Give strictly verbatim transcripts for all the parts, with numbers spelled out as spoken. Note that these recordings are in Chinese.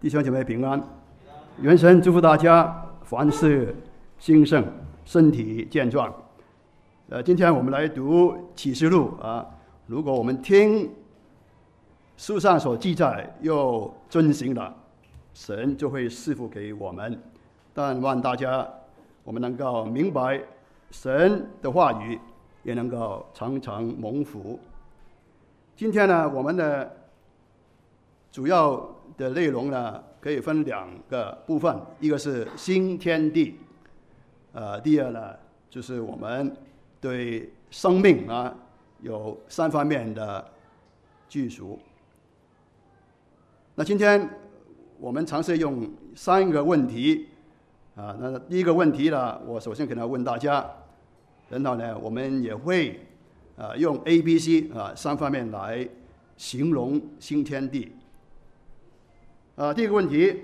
弟兄姐妹平安，愿神祝福大家凡事兴盛，身体健壮。呃，今天我们来读启示录啊。如果我们听书上所记载又遵行了，神就会赐福给我们。但愿大家我们能够明白神的话语，也能够常常蒙福。今天呢，我们的主要的内容呢，可以分两个部分，一个是新天地，呃，第二呢，就是我们对生命啊有三方面的救赎。那今天我们尝试用三个问题啊，那第一个问题呢，我首先可能问大家，然后呢，我们也会啊用 A、B、C 啊三方面来形容新天地。啊，第一个问题，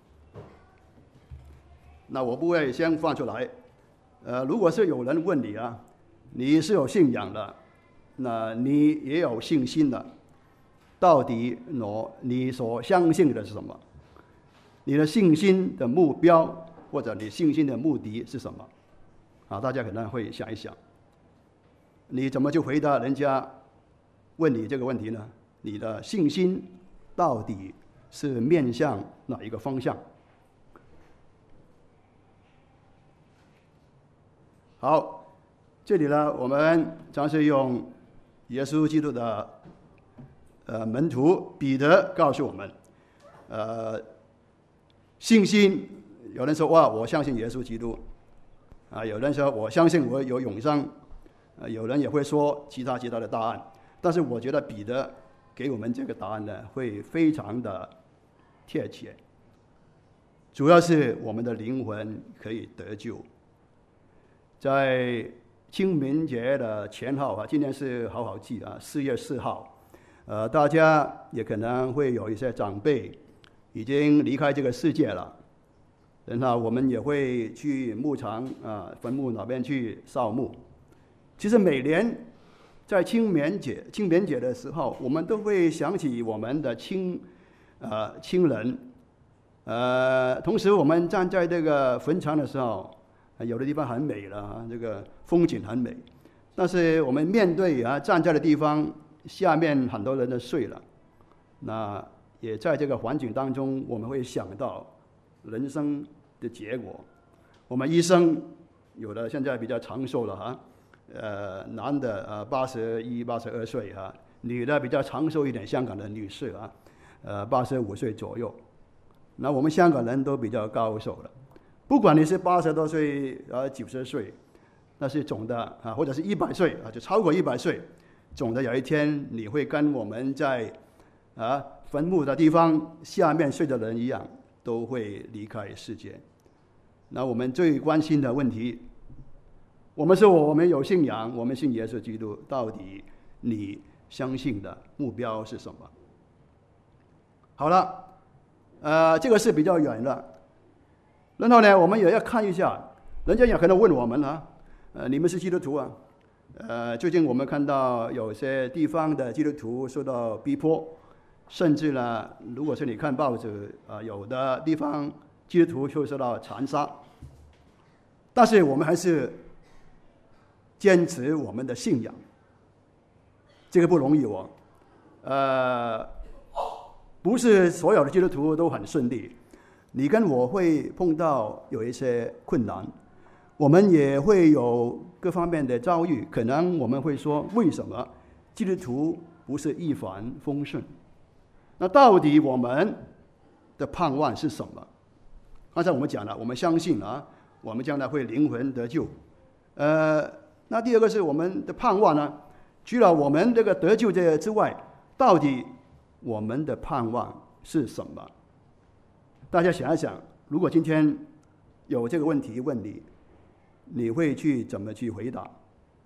那我不会先放出来。呃，如果是有人问你啊，你是有信仰的，那你也有信心的，到底我你所相信的是什么？你的信心的目标或者你信心的目的是什么？啊，大家可能会想一想，你怎么就回答人家问你这个问题呢？你的信心到底是面向哪一个方向？好，这里呢，我们尝试用耶稣基督的呃门徒彼得告诉我们，呃，信心，有人说哇，我相信耶稣基督，啊，有人说我相信我有永生，啊，有人也会说其他其他的答案，但是我觉得彼得给我们这个答案呢，会非常的贴切，主要是我们的灵魂可以得救。在清明节的前后啊，今天是好好记啊，四月四号，呃，大家也可能会有一些长辈已经离开这个世界了，然后我们也会去墓场啊、坟墓那边去扫墓。其实每年在清明节、清明节的时候，我们都会想起我们的亲呃亲人，呃，同时我们站在这个坟场的时候，有的地方很美了，这个风景很美，但是我们面对啊站在的地方，下面很多人都睡了，那也在这个环境当中，我们会想到人生的结果。我们医生有的现在比较长寿了哈，呃，男的呃八十一、八十二岁哈，女的比较长寿一点，香港的女士啊，呃八十五岁左右。那我们香港人都比较高寿了。不管你是八十多岁啊，九十岁，那是总的啊，或者是一百岁啊，就超过一百岁，总的有一天你会跟我们在啊坟墓的地方下面睡的人一样，都会离开世界。那我们最关心的问题，我们说我们有信仰，我们信耶稣基督，到底你相信的目标是什么？好了，呃，这个是比较远的。然后呢，我们也要看一下，人家也可能问我们啊，呃，你们是基督徒啊？呃，最近我们看到有些地方的基督徒受到逼迫，甚至呢，如果是你看报纸啊、呃，有的地方基督徒就受到残杀。但是我们还是坚持我们的信仰，这个不容易哦。呃，不是所有的基督徒都很顺利。你跟我会碰到有一些困难，我们也会有各方面的遭遇，可能我们会说，为什么基督徒不是一帆风顺？那到底我们的盼望是什么？刚才我们讲了，我们相信啊，我们将来会灵魂得救。呃，那第二个是我们的盼望呢？除了我们这个得救这之外，到底我们的盼望是什么？大家想一想，如果今天有这个问题问你，你会去怎么去回答？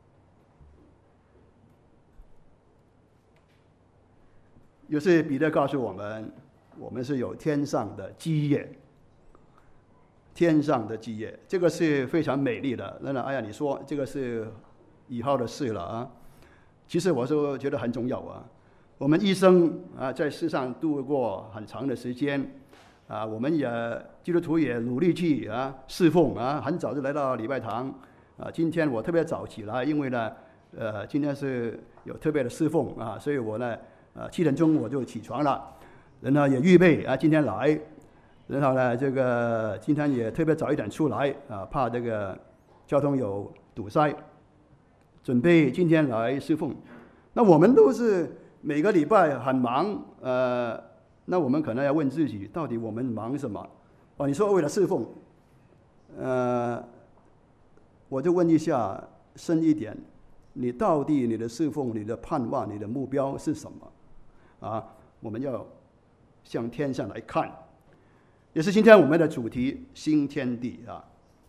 于是彼得告诉我们，我们是有天上的基业，天上的基业，这个是非常美丽的。那哎呀，你说这个是以后的事了啊？其实我是觉得很重要啊。我们一生啊，在世上度过很长的时间。 啊，我们也基督徒也努力去啊侍奉啊，很早就来到礼拜堂啊。今天我特别早起来，因为呢，呃，今天是有特别的侍奉啊，所以我呢，呃，七点钟我就起床了，然后也预备啊今天来，然后呢，这个今天也特别早一点出来啊，怕这个交通有堵塞，准备今天来侍奉。那我们都是每个礼拜很忙，呃，那我们可能要问自己，到底我们忙什么？哦，你说为了侍奉，呃，我就问一下深一点，你到底你的侍奉、你的盼望、你的目标是什么？啊，我们要向天上来看，也是今天我们的主题——新天地啊。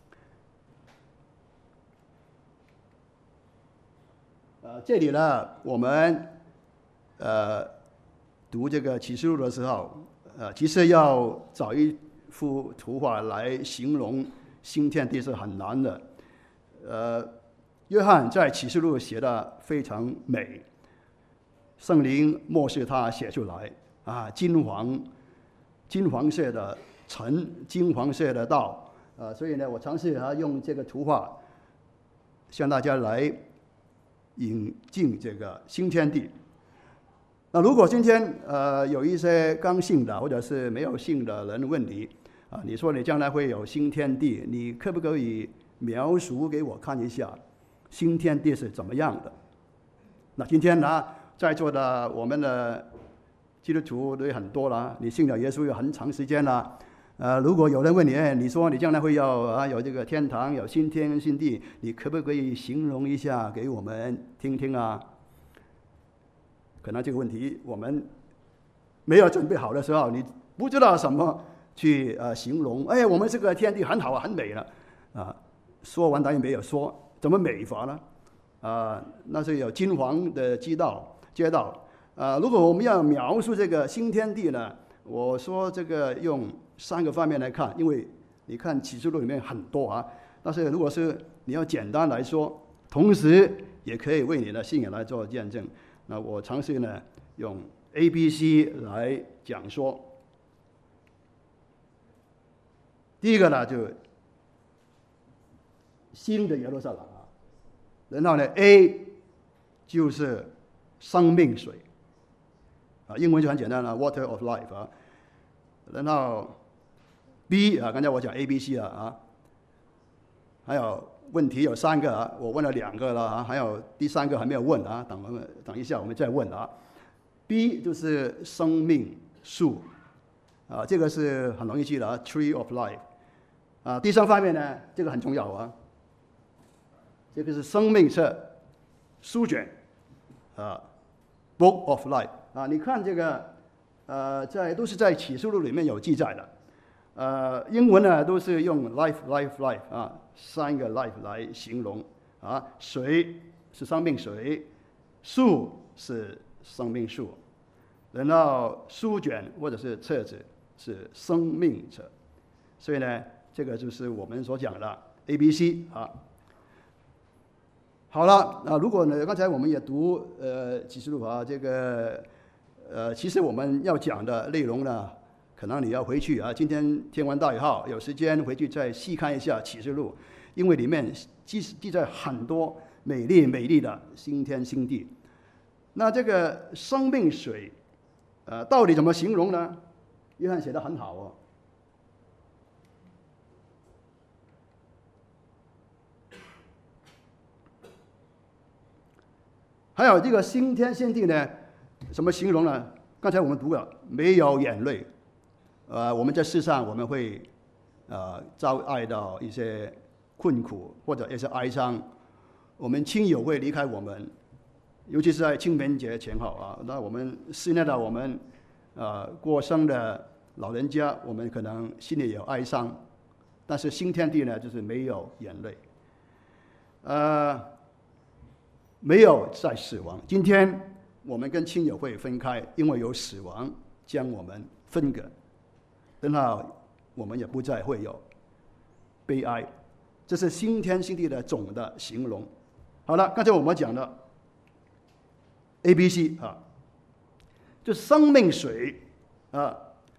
呃，这里呢，我们呃读这个启示录的时候，呃，其实要找一幅图画来形容新天地是很难的。呃，约翰在启示录写的非常美，圣灵默示他写出来啊，金黄金黄色的尘，金黄色的道啊，所以呢，我尝试啊用这个图画向大家来引进这个新天地。那如果今天呃有一些刚信的或者是没有信的人问你啊，你说你将来会有新天地，你可不可以描述给我看一下新天地是怎么样的？那今天呢，在座的我们的基督徒都很多了，你信了耶稣有很长时间了。呃，如果有人问你，哎，你说你将来会要啊有这个天堂，有新天新地，你可不可以形容一下给我们听听啊？可能这个问题我们没有准备好的时候，你不知道什么去呃形容。哎，我们这个天地很好啊，很美了啊。说完当然没有说，怎么美法呢？啊，那是有金黄的街道街道啊。如果我们要描述这个新天地呢，我说这个用三个方面来看，因为你看启示录里面很多啊，但是如果是你要简单来说，同时也可以为你的信仰来做见证。那我尝试呢用 A B C 来讲说。第一个呢就新的耶路撒冷啊，然后呢 A 就是生命水啊，英文就很简单了 ，Water of Life 啊。然后 B 啊，刚才我讲 A、B、C 了啊，还有问题有三个啊，我问了两个了啊，还有第三个还没有问啊，等我们等一下我们再问啊。B 就是生命树啊，这个是很容易记的啊 ，Tree of Life 啊。第三方面呢，这个很重要啊，这个是生命册书卷啊 ，Book of Life 啊。你看这个呃，在都是在启示录里面有记载的。呃，英文呢都是用 life life life 啊，三个 life 来形容啊。水是生命水，树是生命树，然后书卷或者是册子是生命册，所以呢，这个就是我们所讲的 A B C 啊。好了，啊，如果呢，刚才我们也读呃启示录啊，这个呃，其实我们要讲的内容呢。可能你要回去啊，今天天完大以后有时间回去再细看一下启示录，因为里面记记载很多美丽美丽的新天新地。那这个生命水，呃，到底怎么形容呢？约翰写得很好哦。还有这个新天新地呢，怎么形容呢？刚才我们读了，没有眼泪。呃，我们在世上我们会呃遭遇到一些困苦或者一些哀伤，我们亲友会离开我们，尤其是在清明节前后啊，那我们思念到我们呃过生的老人家，我们可能心里有哀伤，但是新天地呢，就是没有眼泪，呃，没有再死亡。今天我们跟亲友会分开，因为有死亡将我们分隔。然后我们也不再会有悲哀，这是新天新地的总的形容。好了，刚才我们讲的 A B C 啊，就生命水啊，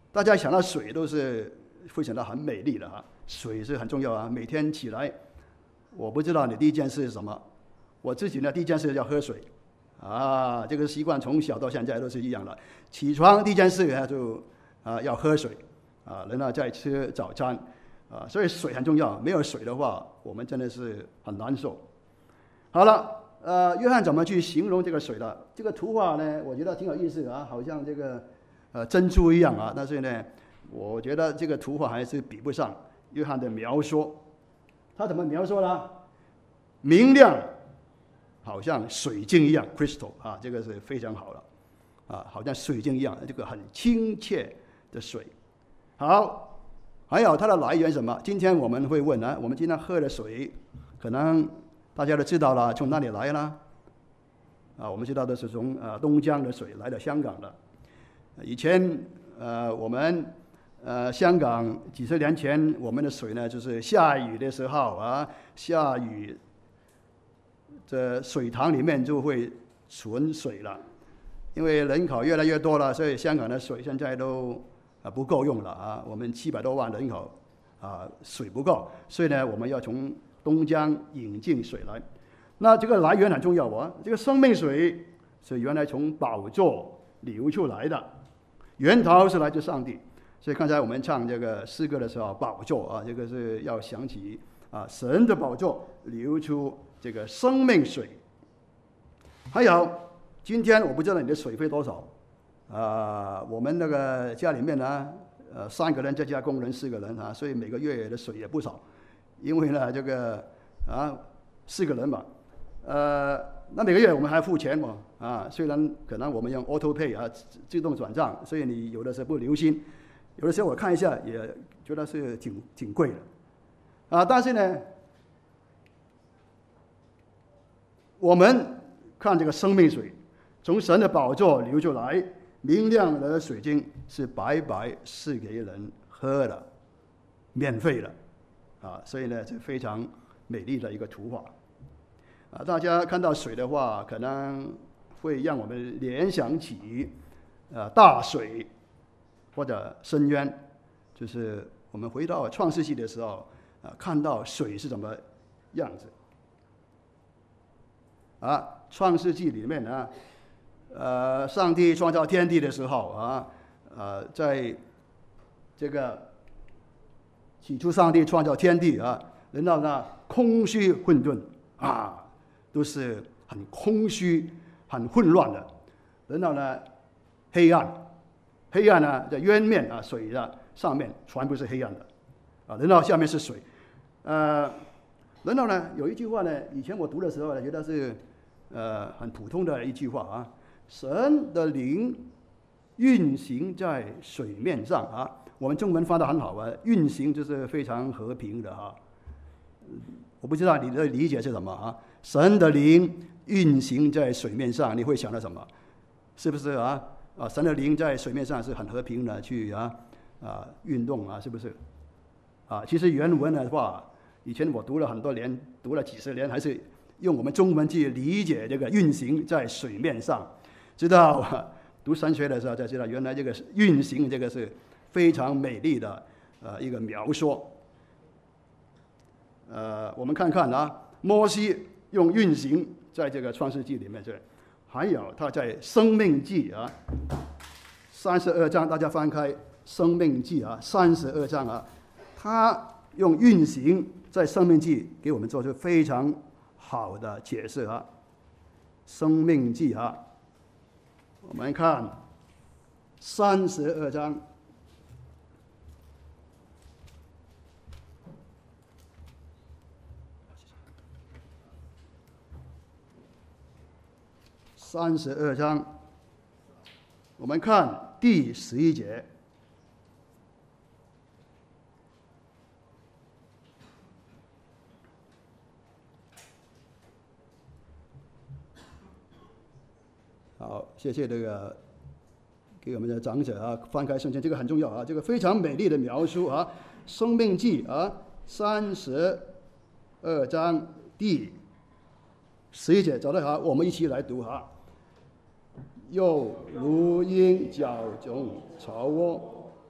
大家想到水都是会想到很美丽的啊，水是很重要啊。每天起来，我不知道你第一件事是什么，我自己呢第一件事要喝水啊，这个习惯从小到现在都是一样的。起床第一件事呢就啊要喝水啊，然后再吃早餐啊，所以水很重要。没有水的话，我们真的是很难受。好了。呃，约翰怎么去形容这个水的？这个图画呢，我觉得挺有意思的啊，好像这个呃珍珠一样啊。但是呢，我觉得这个图画还是比不上约翰的描述。他怎么描述呢？明亮，好像水晶一样 ，crystal 啊，这个是非常好了啊，好像水晶一样，这个很清澈的水。好，还有它的来源是什么？今天我们会问啊，我们今天喝的水可能。大家都知道了，从哪里来呢？啊，我们知道的是从呃东江的水来到香港的。以前呃我们呃香港几十年前我们的水呢，就是下雨的时候啊，下雨这水塘里面就会存水了。因为人口越来越多了，所以香港的水现在都啊不够用了啊。我们七百多万人口啊，水不够，所以呢，我们要从东江引进水来，那这个来源很重要啊。这个生命水是原来从宝座流出来的，源头是来自上帝。所以刚才我们唱这个诗歌的时候，宝座啊，这个是要想起啊，神的宝座流出这个生命水。还有，今天我不知道你的水费多少啊？我们那个家里面呢，呃，三个人再加工人四个人啊，所以每个月的水也不少。因为呢，这个啊四个人嘛，呃，那每个月我们还要付钱嘛，啊，虽然可能我们用 auto pay 啊自动转账，所以你有的时候不留心，有的时候我看一下也觉得是挺挺贵的，啊，但是呢，我们看这个生命水从神的宝座流出来，明亮的水晶是白白赐给人喝的，免费的。啊，所以呢，是非常美丽的一个图画。啊，大家看到水的话，可能会让我们联想起，呃，大水或者深渊。就是我们回到创世纪的时候，啊，看到水是怎么样子。啊，创世纪里面呢，呃，上帝创造天地的时候啊，呃，在这个。起初，上帝创造天地啊，然后呢，空虚混沌啊，都是很空虚、很混乱的。然后呢，黑暗，黑暗呢在渊面啊，水的上面全部是黑暗的啊，然后下面是水。呃，然后呢，有一句话呢，以前我读的时候呢，觉得是呃很普通的一句话啊，神的灵运行在水面上啊。我们中文翻得很好啊，运行就是非常和平的哈。我不知道你的理解是什么啊？神的灵运行在水面上，你会想到什么？是不是啊？啊，神的灵在水面上是很和平的去啊啊运动啊，是不是？啊，其实原文的话，以前我读了很多年，读了几十年，还是用我们中文去理解这个运行在水面上。直到读神学的时候才知道，原来这个运行这个是。非常美丽的呃一个描述。呃，我们看看啊，摩西用运行在这个创世纪里面，这还有他在生命记啊三十二章，大家翻开生命记啊三十二章啊，他用运行在生命记给我们做出非常好的解释啊。生命记啊，我们看三十二章。三十二章，我们看第十一节。好，谢谢这个给我们的长者啊，翻开圣经，这个很重要啊，这个非常美丽的描述啊，《生命记》啊，三十二章第十一节，找得好，我们一起来读哈。又如鹰角中巢窝，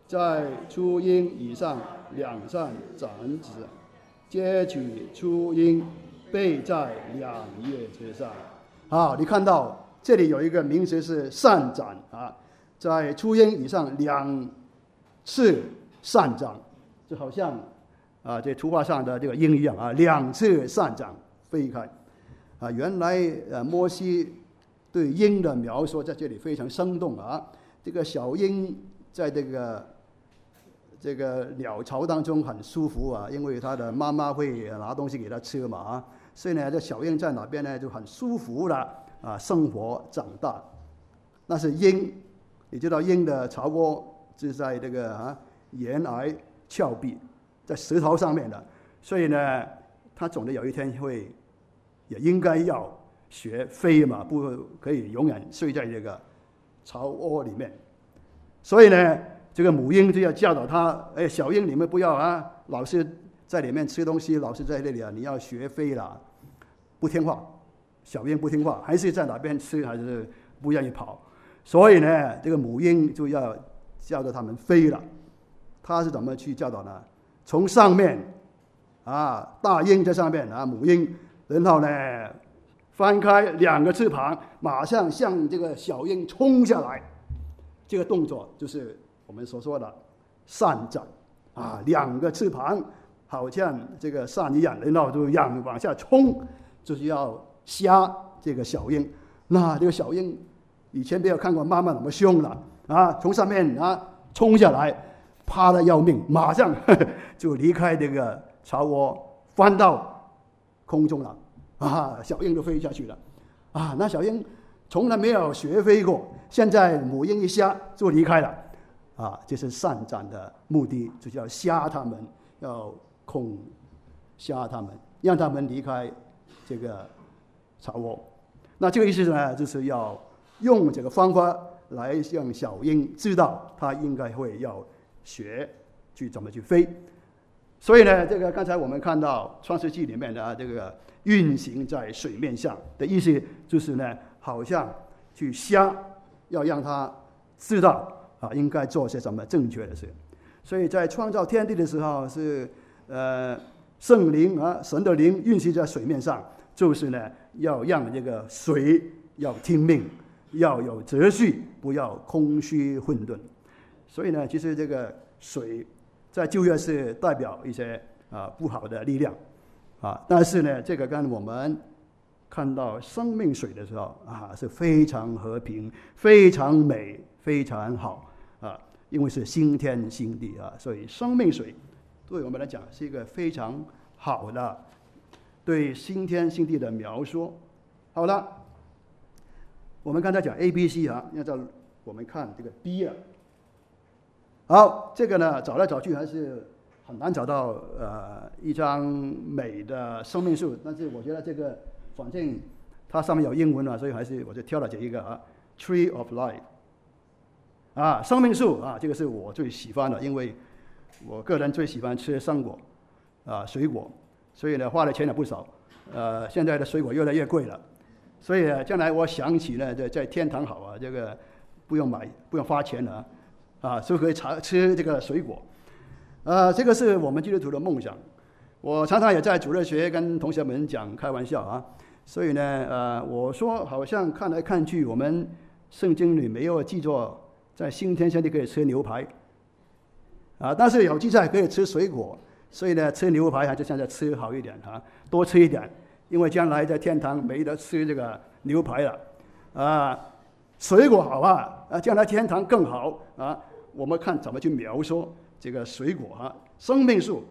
在初音以上两扇展子，接取初音，备在两叶之上。好，你看到这里有一个名词是扇展啊，在初音以上两次扇展，就好像啊这图画上的这个鹰一样啊，两次扇展飞开啊。原来呃摩西对鹰的描述在这里非常生动啊。这个小鹰在这个这个鸟巢当中很舒服啊，因为它的妈妈会拿东西给它吃嘛啊，所以呢，这小鹰在哪边呢就很舒服的啊生活长大。那是鹰，你知道鹰的巢窝是在这个啊岩崖峭壁，在石头上面的，所以呢，它总的有一天会也应该要学飞嘛，不可以永远睡在这个巢窝里面。所以呢，这个母鹰就要教导它，哎，小鹰你们不要啊，老是在里面吃东西，老是在那里啊，你要学飞了。不听话，小鹰不听话，还是在哪边吃，还是不愿意跑。所以呢，这个母鹰就要教导它们飞了。它是怎么去教导呢？从上面啊，大鹰在上面啊，母鹰，然后呢，翻开两个翅膀，马上向这个小鹰冲下来。这个动作就是我们所说的扇展啊，两个翅膀好像这个扇一样，然后就仰往下冲，就是要吓这个小鹰。那这个小鹰以前没有看过妈妈那么凶了啊，从上面啊冲下来，怕得要命，马上呵呵就离开这个巢窝，翻到空中了啊，小鹰就飞下去了啊。那小鹰从来没有学飞过，现在母鹰一吓就离开了啊。这是扇展的目的，就是要吓他们，要恐吓他们，让他们离开这个巢窝。那这个意思呢，就是要用这个方法来让小鹰知道它应该会要学去怎么去飞。所以呢，这个刚才我们看到创世纪里面的这个运行在水面上的意思，就是呢，好像去瞎，要让他知道啊，应该做些什么正确的事。所以在创造天地的时候是呃圣灵啊，神的灵运行在水面上，就是呢要让这个水要听命，要有秩序，不要空虚混沌。所以呢，其实这个水在旧约是代表一些啊不好的力量啊，但是呢，这个跟我们看到生命水的时候啊，是非常和平、非常美、非常好啊，因为是新天新地啊，所以生命水对我们来讲是一个非常好的对新天新地的描述。好了，我们刚才讲 A、B、C 啊，要叫我们看这个 B 了。好，这个呢找来找去还是很难找到呃一张美的生命树，但是我觉得这个反正它上面有英文了，所以还是我就挑了这一个啊 ，Tree of Life 啊，生命树啊，这个是我最喜欢的，因为我个人最喜欢吃生果啊水果，所以呢花的钱也不少，呃现在的水果越来越贵了，所以将来我想起呢在在天堂好啊，这个不用买不用花钱了啊，就可以吃这个水果。呃，这个是我们基督徒的梦想。我常常也在主日学跟同学们讲开玩笑啊，所以呢，呃，我说好像看来看去，我们圣经里没有记作在新天新地可以吃牛排啊，但是有记载可以吃水果，所以呢，吃牛排还是现在吃好一点啊，多吃一点，因为将来在天堂没得吃这个牛排了啊。水果好啊，啊，将来天堂更好啊。我们看怎么去描述这个水果啊，生命树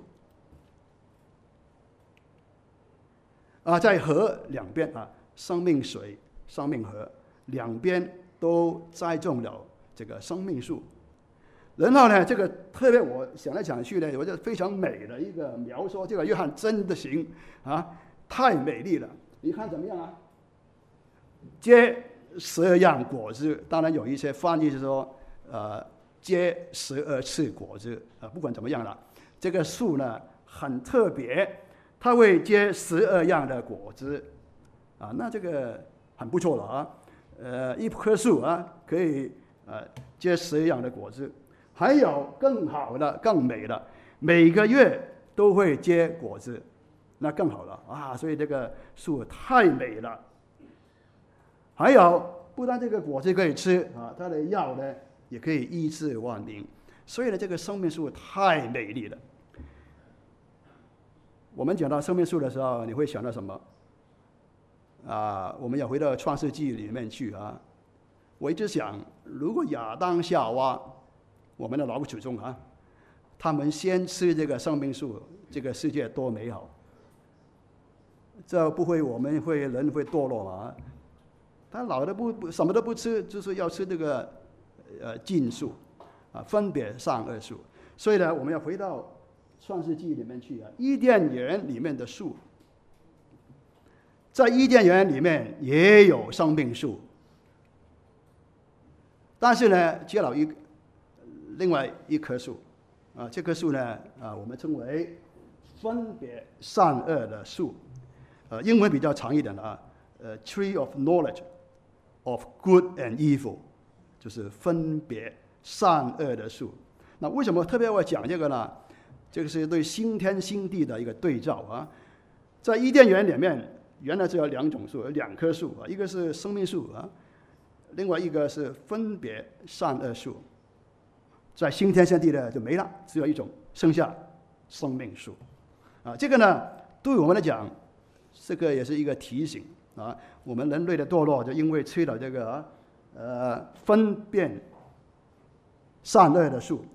啊，在河两边啊，生命水、生命河两边都栽种了这个生命树。然后呢，这个特别我想来想去呢，我觉得非常美的一个描述，这个约翰真的行啊，太美丽了。你看怎么样啊？结十二样果子，当然有一些翻译是说，呃。结十二次果子啊，不管怎么样了，这个树呢很特别，它会结十二样的果子啊，那这个很不错了啊。呃，一棵树啊可以呃结十二样的果子。 还有更好的、更美的，每个月都会结果子，那更好了啊！所以这个树太美了。还有，不但这个果子可以吃啊，它的药呢也可以医治万民，所以呢，这个生命树太美丽了。我们讲到生命树的时候，你会想到什么？啊，我们要回到创世纪里面去啊。我一直想，如果亚当夏娃，我们的老祖宗啊，他们先吃这个生命树，这个世界多美好！这不会我们会人会堕落吗？他老的不不什么都不吃，就是要吃这个呃禁树啊，分别善恶树。所以呢，我们要回到创世纪里面去啊，伊甸园里面的树，在伊甸园里面也有生命树，但是呢，结了一另外一棵树啊，这棵树呢啊，我们称为分别善恶的树，呃，英文比较长一点的啊，呃 ，Tree of Knowledge of Good and Evil， 就是分别善恶的树。那为什么特别要讲这个呢？这个是对新天新地的一个对照啊。在伊甸园里面，原来只有两种树，有两棵树啊，一个是生命树啊，另外一个是分别善恶树。在新天新地呢就没了，只有一种，剩下生命树啊。这个呢，对我们来讲，这个也是一个提醒啊。我们人类的堕落，就因为吃了这个呃分辨善恶的树。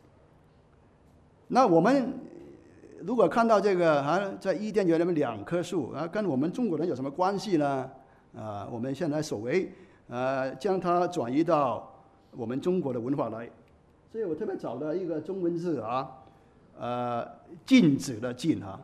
那我们如果看到这个啊，在伊甸园里面两棵树啊，跟我们中国人有什么关系呢？啊，我们现在所谓呃将它转移到我们中国的文化来，所以我特别找了一个中文字啊，呃，禁止的禁啊，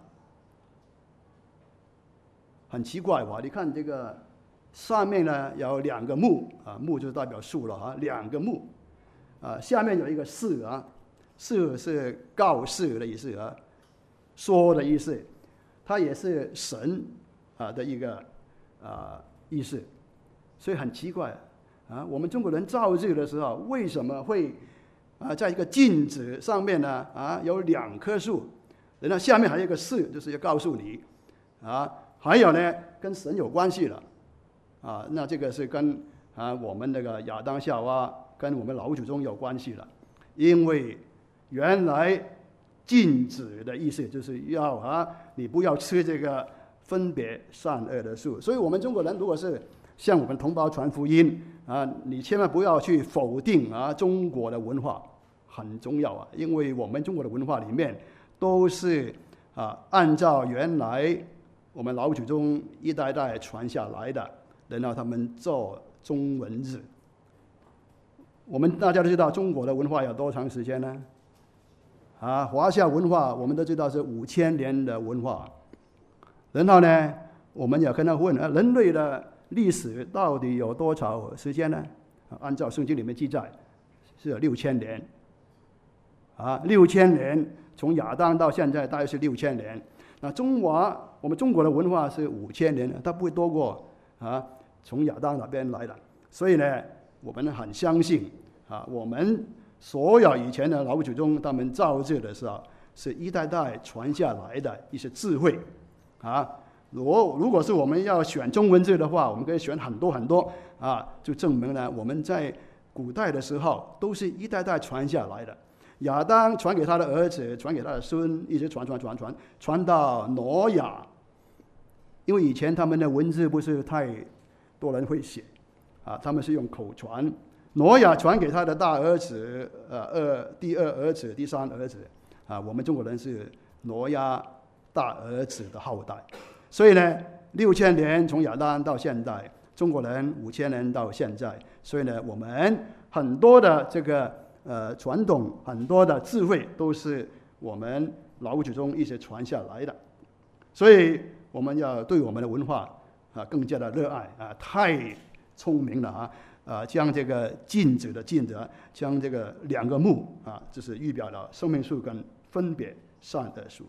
很奇怪吧？你看这个上面呢有两个木啊，木就代表树了啊，两个木啊，下面有一个示啊。示是告示的意思啊，说的意思，它也是神啊的一个啊意思，所以很奇怪啊。我们中国人造字的时候，为什么会啊在一个禁止上面呢啊有两棵树，然后下面还有一个示，就是要告诉你啊，还有呢跟神有关系了啊，那这个是跟啊我们那个亚当夏娃跟我们老祖宗有关系了，因为原来禁止的意思就是要啊，你不要吃这个分别善恶的树。所以我们中国人如果是向我们同胞传福音啊，你千万不要去否定啊中国的文化，很重要啊，因为我们中国的文化里面都是啊按照原来我们老祖宗一代代传下来的，然后他们做中文字。我们大家都知道中国的文化有多长时间呢？啊，华夏文化我们都知道是五千年的文化，然后呢，我们也可能问，人类的历史到底有多少时间呢？按照圣经里面记载，是有六千年。啊，六千年，从亚当到现在大约是六千年。那中华，我们中国的文化是五千年，它不会多过啊，从亚当那边来的。所以呢，我们很相信啊，我们所有以前的老祖宗他们造字的时候，是一代代传下来的一些智慧啊。如果如果是我们要选中文字的话，我们可以选很多很多啊，就证明了我们在古代的时候都是一代代传下来的。亚当传给他的儿子，传给他的孙，一直传传传传传到挪亚。因为以前他们的文字不是太多人会写啊，他们是用口传。挪亚传给他的大儿子，呃，二第二儿子、第三儿子，啊，我们中国人是挪亚大儿子的后代，所以呢，六千年从亚当到现在，中国人五千年到现在，所以呢，我们很多的这个呃传统，很多的智慧都是我们老祖宗一直传下来的，所以我们要对我们的文化啊更加的热爱啊，太聪明了啊！啊，将这个禁止的禁止，将这个两个木啊，就是预表了生命树跟分别善恶树。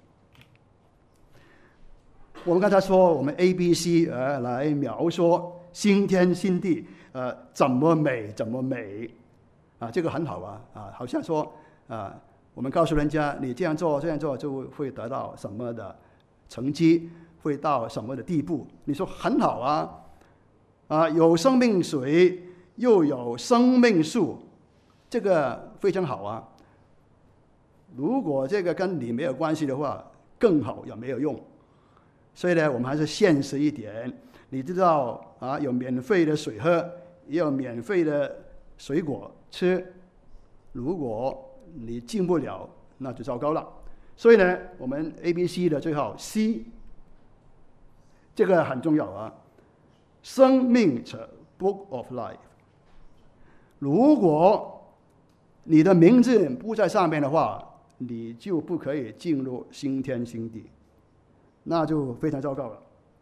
我们刚才说，我们 A B C 呃来描述新天新地，呃怎么美怎么美啊，这个很好啊，啊，好像说啊，我们告诉人家你这样做这样做就会得到什么的成绩，会到什么的地步，你说很好啊，啊，有生命水又有生命树，这个非常好啊。如果这个跟你没有关系的话，更好也没有用。所以呢，我们还是现实一点。你知道啊，有免费的水喝，也有免费的水果吃。如果你进不了，那就糟糕了。所以呢，我们 A B C 的最后 C， 这个很重要啊。生命册 Book of Life， 如果你的名字不在上面的话，你就不可以进入新天新地，那就非常糟糕了。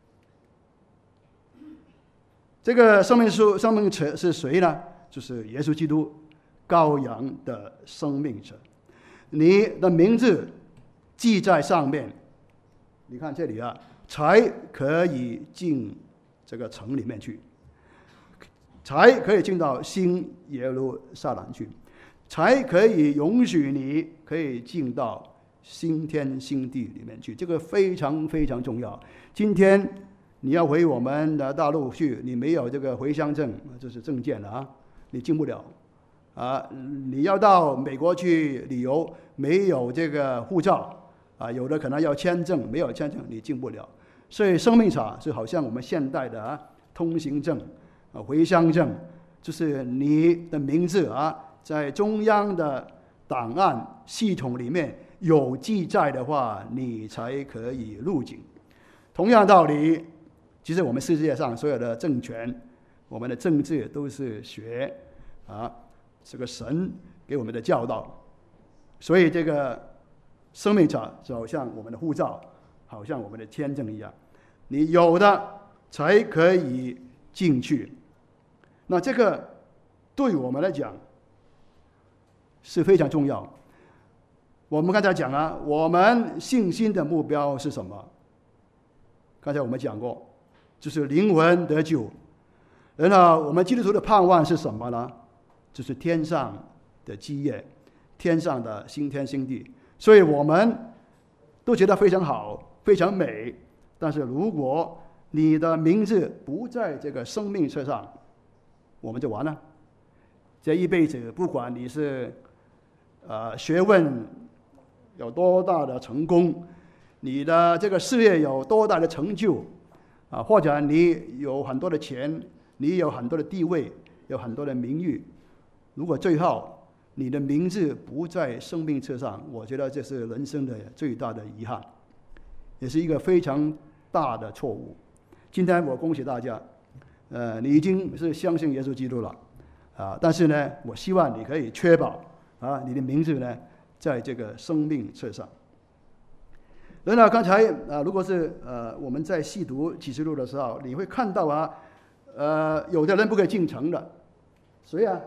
这个生命树、生命册是谁呢？就是耶稣基督，羔羊的生命册。你的名字记在上面，你看这里啊，才可以进这个城里面去，才可以进到新耶路撒冷去，才可以允许你可以进到新天新地里面去。这个非常非常重要。今天你要回我们的大陆去，你没有这个回乡证，这是证件了啊，你进不了啊。你要到美国去旅游，没有这个护照啊，有的可能要签证，没有签证你进不了。所以生命册是好像我们现代的、啊、通行证、啊、回乡证，就是你的名字啊，在中央的档案系统里面有记载的话，你才可以入境。同样道理，其实我们世界上所有的政权，我们的政治都是学啊这个神给我们的教导。所以这个生命册就好像我们的护照，好像我们的签证一样，你有的才可以进去。那这个对我们来讲是非常重要。我们刚才讲了，我们信心的目标是什么？刚才我们讲过，就是灵魂得救。然后我们基督徒的盼望是什么呢？就是天上的基业，天上的新天新地。所以我们都觉得非常好，非常美。但是如果你的名字不在这个生命册上，我们就完了。这一辈子，不管你是呃学问有多大的成功，你的这个事业有多大的成就啊，或者你有很多的钱，你有很多的地位，有很多的名誉，如果最后你的名字不在生命册上，我觉得这是人生的最大的遗憾，也是一个非常大的错误。今天我恭喜大家，呃，你已经是相信耶稣基督了啊，但是呢，我希望你可以确保啊，你的名字呢在这个生命册上。然后刚才啊，如果是呃我们在细读启示录的时候，你会看到啊，呃，有的人不可以进城的，谁啊？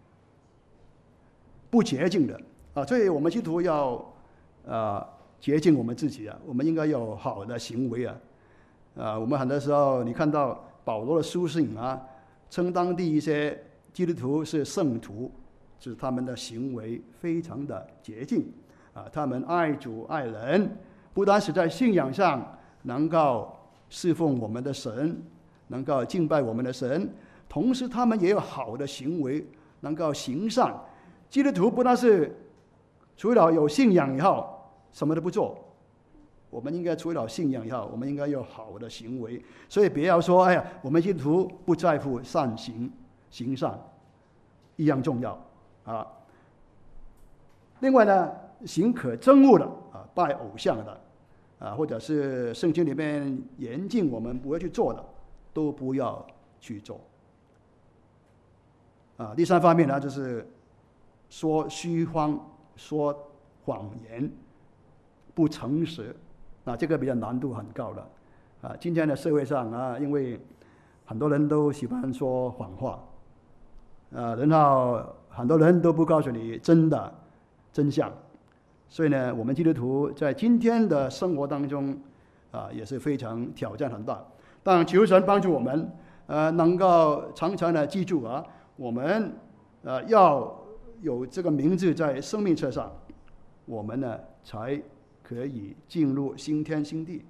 不洁净的啊，所以我们基督徒要啊洁净我们自己啊，我们应该有好的行为啊。啊，我们很多时候你看到保罗的书信啊，称当地一些基督徒是圣徒，就是他们的行为非常的洁净啊，他们爱主爱人，不单是在信仰上能够侍奉我们的神，能够敬拜我们的神，同时他们也有好的行为，能够行善。基督徒不但是除了有信仰以后什么都不做，我们应该除了信仰以后，我们应该有好的行为。所以不要说哎呀，我们基督徒不在乎善行，行善一样重要啊。另外呢，行可憎恶的啊，拜偶像的啊，或者是圣经里面严禁我们不会去做的，都不要去做啊。第三方面呢，就是说虚谎、说谎言、不诚实，啊，这个比较难度很高的啊。今天的社会上啊，因为很多人都喜欢说谎话，啊，然后很多人都不告诉你真的真相，所以呢，我们基督徒在今天的生活当中啊，也是非常挑战很大。但求神帮助我们，呃，能够常常的记住啊，我们呃要有这个名字在生命册上，我们呢才可以进入新天新地。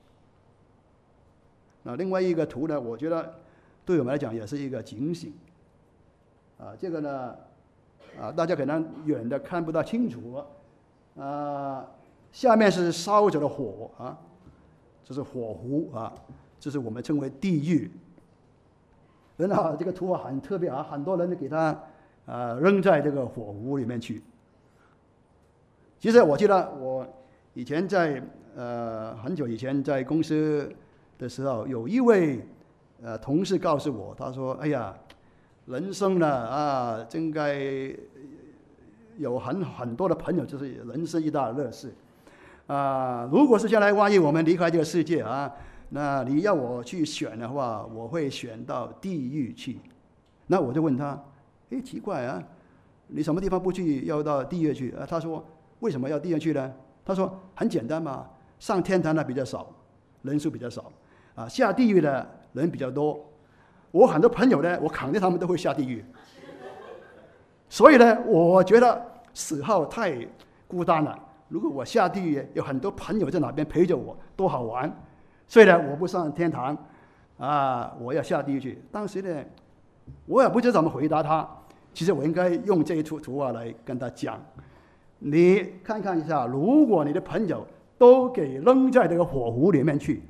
那另外一个图呢，我觉得对我们来讲也是一个警醒。啊，这个呢，啊，大家可能远的看不大清楚，啊，下面是烧着的火啊，这是火湖啊，这是我们称为地狱。人啊，这个图很特别啊，很多人给他啊扔在这个火湖里面去。其实我记得我以前在呃很久以前在公司的时候，有一位呃同事告诉我，他说：“哎呀，人生呢啊，真该有很很多的朋友，就是人生一大乐事啊。如果是将来万一我们离开这个世界啊。”那你要我去选的话，我会选到地狱去。那我就问他，诶，奇怪啊，你什么地方不去，要到地狱去啊？他说，为什么要地狱去呢？他说很简单嘛，上天堂的比较少，人数比较少啊，下地狱的人比较多。我很多朋友呢，我肯定他们都会下地狱。所以呢，我觉得死后太孤单了。如果我下地狱，有很多朋友在那边陪着我，多好玩。虽然我不上天堂，啊，我要下地狱去。当时呢，我也不知道怎么回答他。其实我应该用这一幅图画来跟他讲：你看看一下，如果你的朋友都给扔在这个火湖里面去，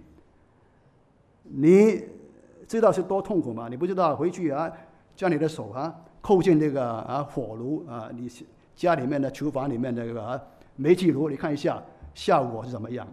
你知道是多痛苦吗？你不知道回去啊，将你的手啊扣进这个啊火炉啊，你家里面的厨房里面的这个啊煤气炉，你看一下效果是怎么样？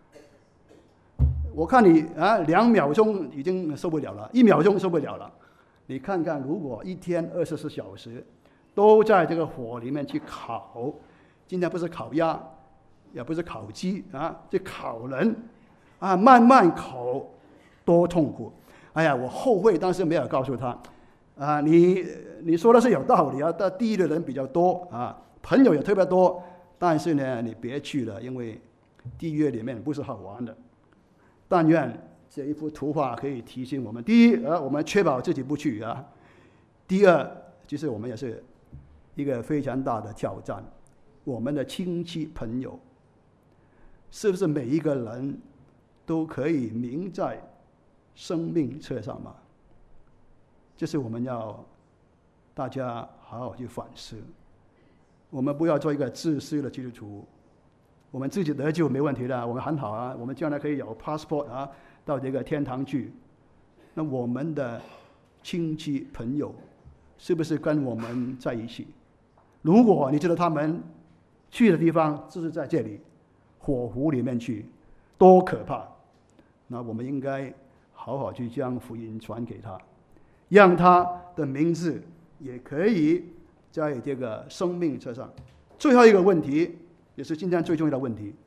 我看你啊，两秒钟已经受不了了，一秒钟受不了了。你看看，如果一天二十四小时都在这个火里面去烤，今天不是烤鸭，也不是烤鸡啊，这烤人啊，慢慢烤，多痛苦！哎呀，我后悔当时没有告诉他啊，你你说的是有道理啊，但地狱的人比较多啊，朋友也特别多，但是呢，你别去了，因为地狱里面不是好玩的。但愿这一幅图画可以提醒我们：第一，呃，我们确保自己不去啊；第二，其实我们也是一个非常大的挑战。我们的亲戚朋友，是不是每一个人都可以名在生命册上吗？这是我们要大家好好去反思。我们不要做一个自私的基督徒。我们自己得救没问题的，我们很好啊，我们将来可以有 passport 啊，到这个天堂去。那我们的亲戚朋友是不是跟我们在一起？如果你知道他们去的地方就是在这里火湖里面去，多可怕！那我们应该好好去将福音传给他，让他的名字也可以在这个生命册上。最后一个问题，也是今天最重要的问题。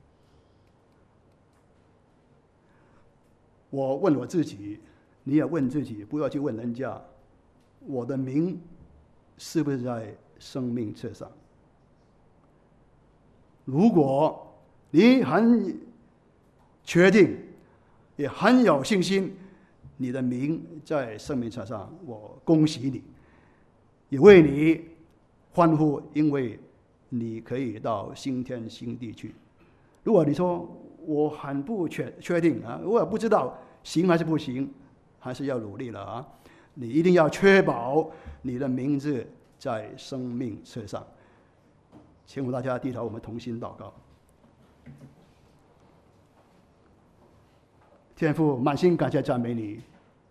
我问我自己，你也问自己，不要去问人家，我的名是不是在生命册上？如果你很确定，也很有信心，你的名在生命册上，我恭喜你，也为你欢呼，因为你可以到新天新地去。如果你说我很不确确定啊，我也不知道行还是不行，还是要努力了啊！你一定要确保你的名字在生命册上。请我们大家低头，我们同心祷告。天父，满心感谢赞美你，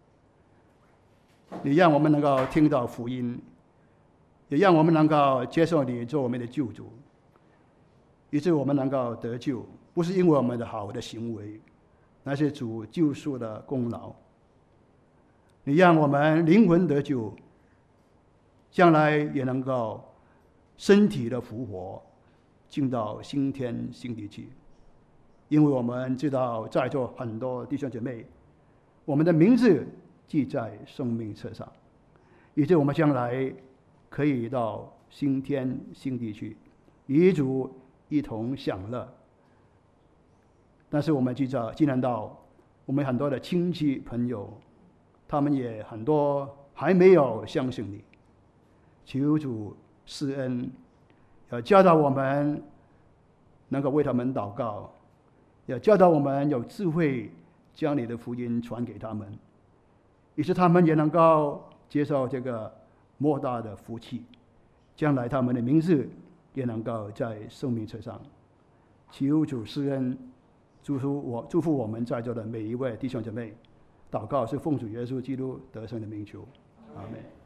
你让我们能够听到福音，也让我们能够接受你做我们的救主，以致我们能够得救，不是因为我们的好的行为，乃是主救赎的功劳。你让我们灵魂得救，将来也能够身体的复活，进到新天新地去。因为我们知道在座很多弟兄姐妹，我们的名字记在生命册上，以致我们将来可以到新天新地去，与主一同享乐。但是我们记着，既然到我们很多的亲戚朋友，他们也很多还没有相信你，求主施恩，要教导我们能够为他们祷告，要教导我们有智慧将你的福音传给他们，以使他们也能够接受这个莫大的福气，将来他们的名字也能够在生命册上。求主施恩，祝福我祝福我们在座的每一位弟兄姐妹。祷告是奉主耶稣基督得胜的名求，阿们。